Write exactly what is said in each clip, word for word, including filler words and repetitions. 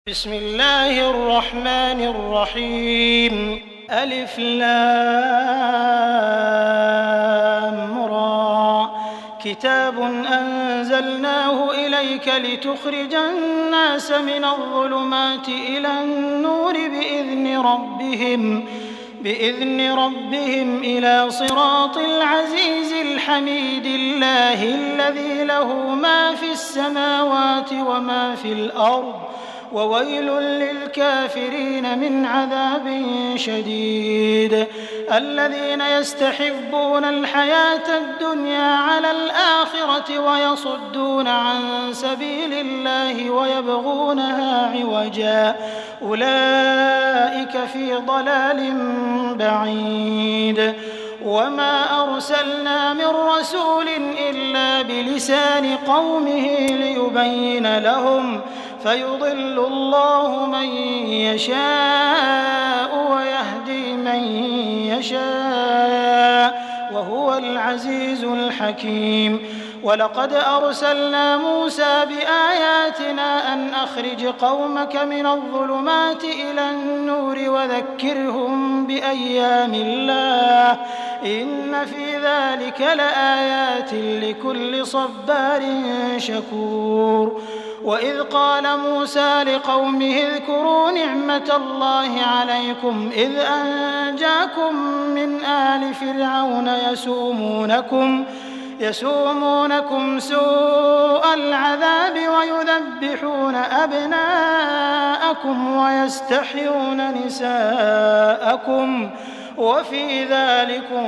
بسم الله الرحمن الرحيم. ألف لام را. كتاب أنزلناه إليك لتخرج الناس من الظلمات إلى النور بإذن ربهم بإذن ربهم إلى صراط العزيز الحميد الله الذي له ما في السماوات وما في الأرض وويل للكافرين من عذاب شديد. الذين يستحبون الحياة الدنيا على الآخرة ويصدون عن سبيل الله ويبغونها عوجا أولئك في ضلال بعيد. وما أرسلنا من رسول إلا بلسان قومه ليبين لهم فيضل الله من يشاء ويهدي من يشاء وهو العزيز الحكيم. ولقد أرسلنا موسى بآياتنا أن أخرج قومك من الظلمات إلى النور وذكرهم بأيام الله إن في ذلك لآيات لكل صبار شكور. وإذ قال موسى لقومه اذكروا نعمة الله عليكم إذ أنجاكم من آل فرعون يسومونكم يسومونكم سوء العذاب ويذبحون أبناءكم ويستحيون نساءكم وفي ذلكم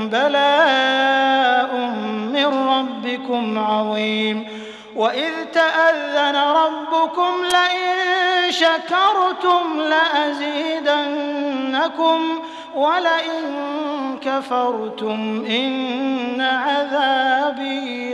بلاء من ربكم عظيم. وإذ تأذن ربكم لئن شكرتم لأزيدنكم ولئن كفرتم إن عذابي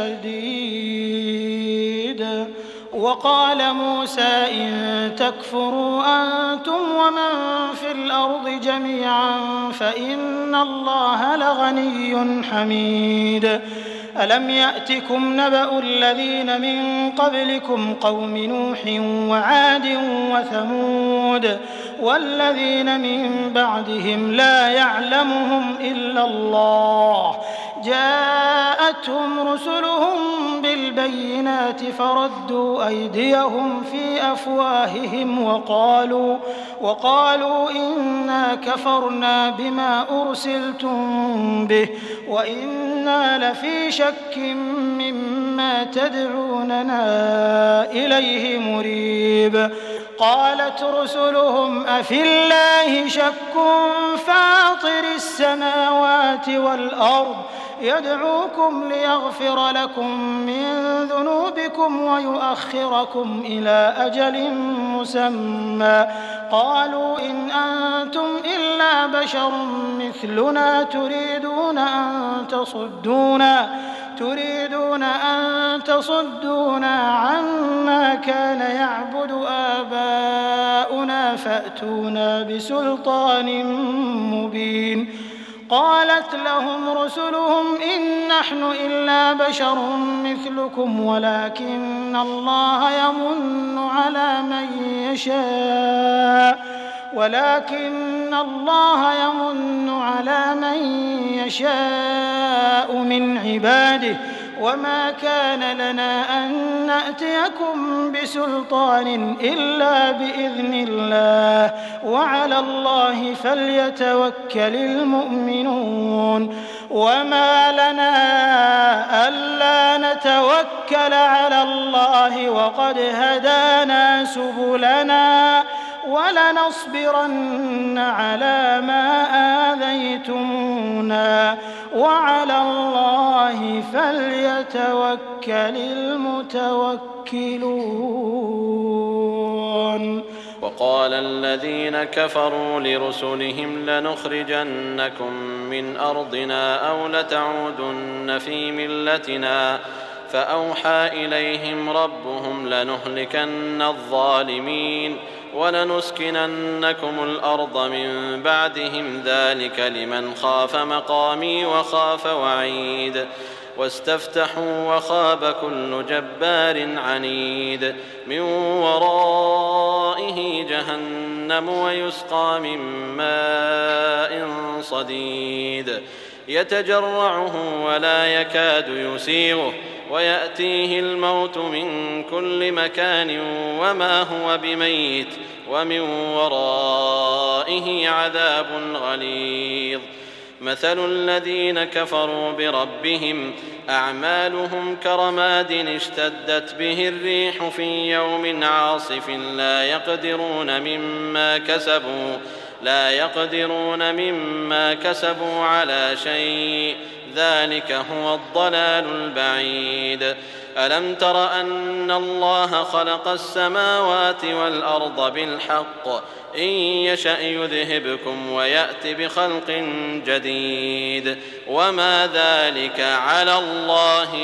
لشديد. وقال موسى إن تكفروا أنتم ومن في الأرض جميعا فإن الله لغني حميد. ألم يأتكم نبأ الذين من قبلكم قوم نوح وعاد وثمود والذين من بعدهم لا يعلمهم إلا الله جاءتهم رسلهم بالبينات فردوا أيديهم في أفواههم وقالوا وقالوا إنا كفرنا بما أرسلتم به وإنا لفي شك مما تدعوننا إليه مريب. قالت رسلهم أفي الله شك فاطر السماوات والأرض يدعوكم ليغفر لكم من ذنوبكم ويؤخركم إلى أجل مسمى قالوا إن أنتم إلا بشر مثلنا تريدون أن تصدونا تريدون أن تصدونا عما كان يعبد آباؤنا فأتونا بسلطان مبين. قالت لهم رسلهم إن نحن إلا بشر مثلكم ولكن الله يمن على من يشاء ولكن الله يمن على من يشاء من عباده وما كان لنا أن نأتيكم بسلطان إلا بإذن الله وعلى الله فليتوكل المؤمنون. وما لنا ألا نتوكل على الله وقد هدانا سبلنا ولنصبرن على ما آذيتمونا وعلى الله فليتوكل المتوكلون. وقال الذين كفروا لرسلهم لنخرجنكم من أرضنا أو لتعودن في ملتنا فأوحى إليهم ربهم لنهلكن الظالمين ولنسكننكم الأرض من بعدهم ذلك لمن خاف مقامي وخاف وعيد. واستفتحوا وخاب كل جبار عنيد من ورائه جهنم ويسقى من ماء صديد يتجرعه ولا يكاد يسيغه ويأتيه الموت من كل مكان وما هو بميت ومن ورائه عذاب غليظ مثل الذين كفروا بربهم أعمالهم كرماد اشتدت به الريح في يوم عاصف لا يقدرون مما كسبوا لا يقدرون مما كسبوا على شيء ذلك هو الضلال البعيد ألم تر أن الله خلق السماوات والأرض بالحق إن يشأ يذهبكم ويأت بخلق جديد وما ذلك على الله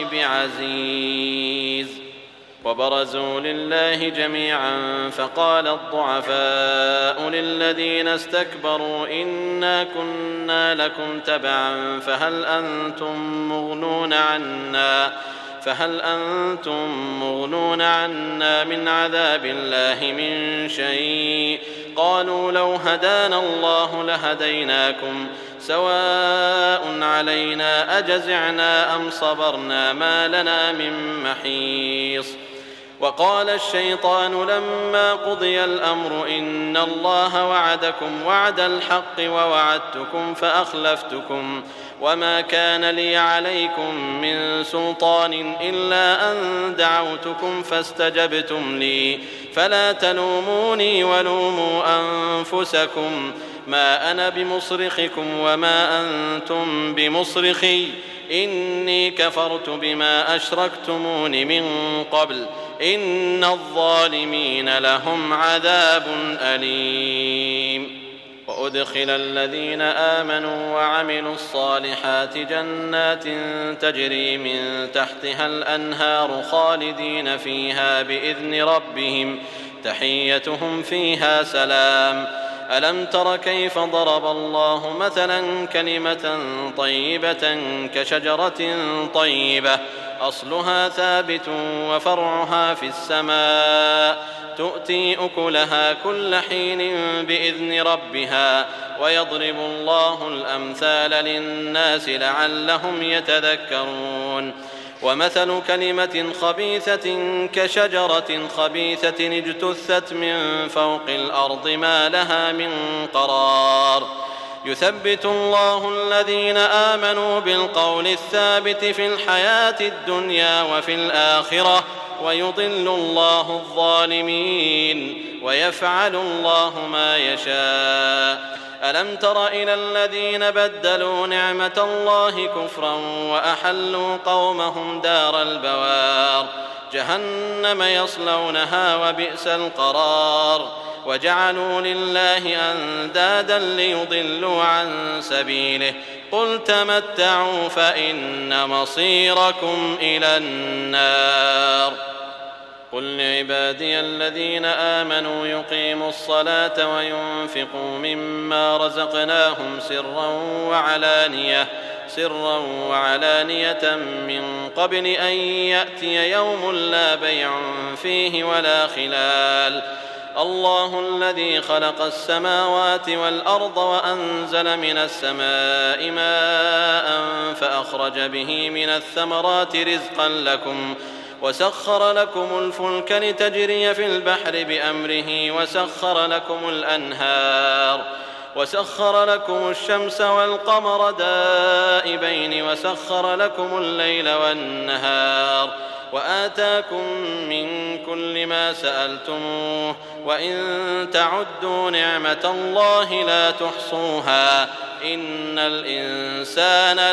بعزيز وبرزوا لله جميعا فقال الضعفاء للذين استكبروا إنا كنا لكم تبعا فهل أنتم مغنون عنا فهل أنتم مغنون عنا من عذاب الله من شيء قالوا لو هدانا الله لهديناكم سواء علينا أجزعنا أم صبرنا ما لنا من محيص وقال الشيطان لما قضي الأمر إن الله وعدكم وعد الحق ووعدتكم فأخلفتكم وما كان لي عليكم من سلطان إلا أن دعوتكم فاستجبتم لي فلا تلوموني ولوموا أنفسكم ما أنا بمصرخكم وما أنتم بمصرخي إني كفرت بما أشركتمون من قبل إن الظالمين لهم عذاب أليم وأدخل الذين آمنوا وعملوا الصالحات جنات تجري من تحتها الأنهار خالدين فيها بإذن ربهم تحيتهم فيها سلام ألم تر كيف ضرب الله مثلا كلمة طيبة كشجرة طيبة أصلها ثابت وفرعها في السماء تؤتي أكلها كل حين بإذن ربها ويضرب الله الأمثال للناس لعلهم يتذكرون ومثل كلمة خبيثة كشجرة خبيثة اجتثت من فوق الأرض ما لها من قرار يثبت الله الذين آمنوا بالقول الثابت في الحياة الدنيا وفي الآخرة ويضل الله الظالمين ويفعل الله ما يشاء ألم تر إلى الذين بدلوا نعمة الله كفرا وأحلوا قومهم دار البوار جهنم يصلونها وبئس القرار وجعلوا لله أندادا ليضلوا عن سبيله قل تمتعوا فإن مصيركم إلى النار قل لعبادي الذين آمنوا يقيموا الصلاة وينفقوا مما رزقناهم سرا وعلانية سرا وعلانية من قبل أن يأتي يوم لا بيع فيه ولا خلال الله الذي خلق السماوات والأرض وأنزل من السماء ماء فأخرج به من الثمرات رزقا لكم وسخر لكم الفلك لتجري في البحر بأمره وسخر لكم الأنهار وسخر لكم الشمس والقمر دائبين وسخر لكم الليل والنهار وآتاكم من كل ما سألتموه وإن تعدوا نعمة الله لا تحصوها إن الإنسان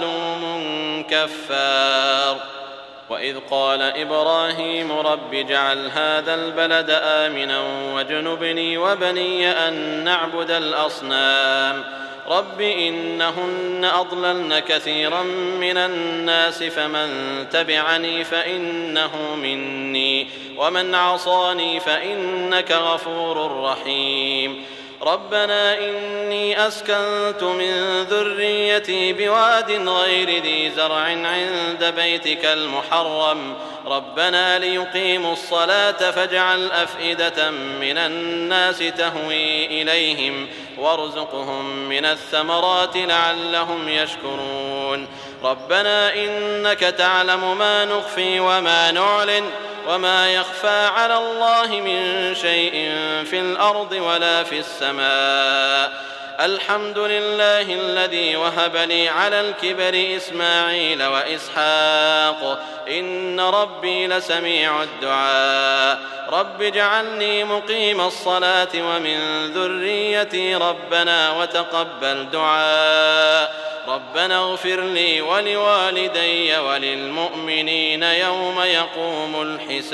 لظلوم كفار وإذ قال إبراهيم رب اجعل هذا البلد آمنا واجنبني وبني أن نعبد الأصنام رب إنهن أضللن كثيرا من الناس فمن تبعني فإنه مني ومن عصاني فإنك غفور رحيم ربنا إني أسكنت من ذريتي بواد غير ذي زرع عند بيتك المحرم ربنا ليقيموا الصلاة فاجعل أفئدة من الناس تهوي إليهم وارزقهم من الثمرات لعلهم يشكرون ربنا إنك تعلم ما نخفي وما نعلن وما يخفى على الله من شيء في الأرض ولا في السماء الحمد لله الذي وهب لي على الكبر إسماعيل وإسحاق إن ربي لسميع الدعاء رب اجعلني مقيم الصلاة ومن ذريتي ربنا وتقبل دعاء ربنا اغفر لي ولوالدي وللمؤمنين يوم يقوم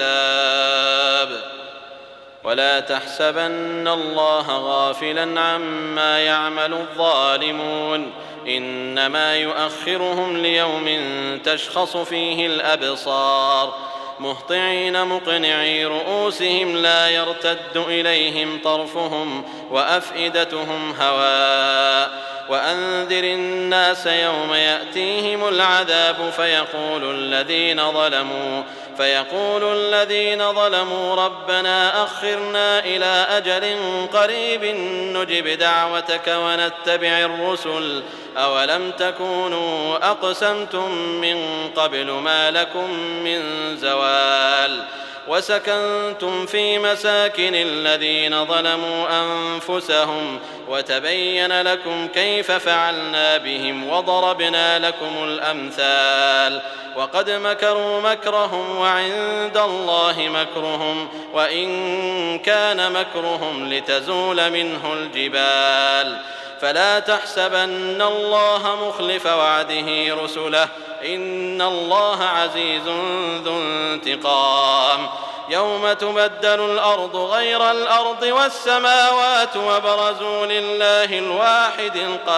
الحساب ولا تحسبن الله غافلا عما يعمل الظالمون إنما يؤخرهم ليوم تشخص فيه الأبصار مهطعين مقنعي رؤوسهم لا يرتد إليهم طرفهم وأفئدتهم هواء وأنذر الناس يوم يأتيهم العذاب فيقول الذين ظلموا فيقول الذين ظلموا ربنا أخرنا إلى أجل قريب نجب دعوتك ونتبع الرسل أولم تكونوا أقسمتم من قبل ما لكم من زوال وسكنتم في مساكن الذين ظلموا أنفسهم وتبين لكم كيف فعلنا بهم وضربنا لكم الأمثال وقد مكروا مكرهم وعند الله مكرهم وإن كان مكرهم لتزول منه الجبال فلا تحسبن الله مخلف وعده رسله إن الله عزيز ذو انتقام يوم تبدل الأرض غير الأرض والسماوات وبرزوا لله الواحد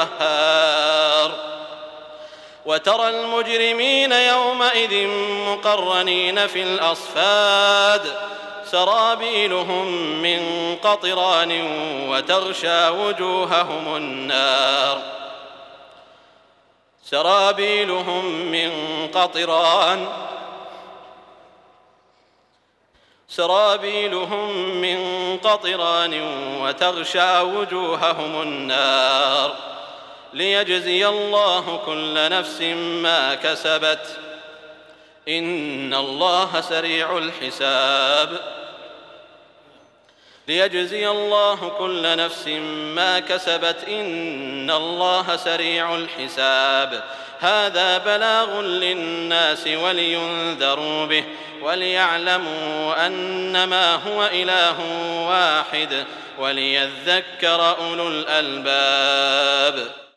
القهار وترى المجرمين يومئذ مقرنين في الأصفاد سرابيلهم من قطران وتغشى وجوههم النار سرابيلهم من قطران سرابيلهم من قطران وتغشى وجوههم النار ليجزي الله كل نفس ما كسبت إن الله سريع الحساب ليجزي الله كل نفس ما كسبت إن الله سريع الحساب هذا بلاغ للناس ولينذروا به وليعلموا أنما هو إله واحد وليذكر أولو الألباب.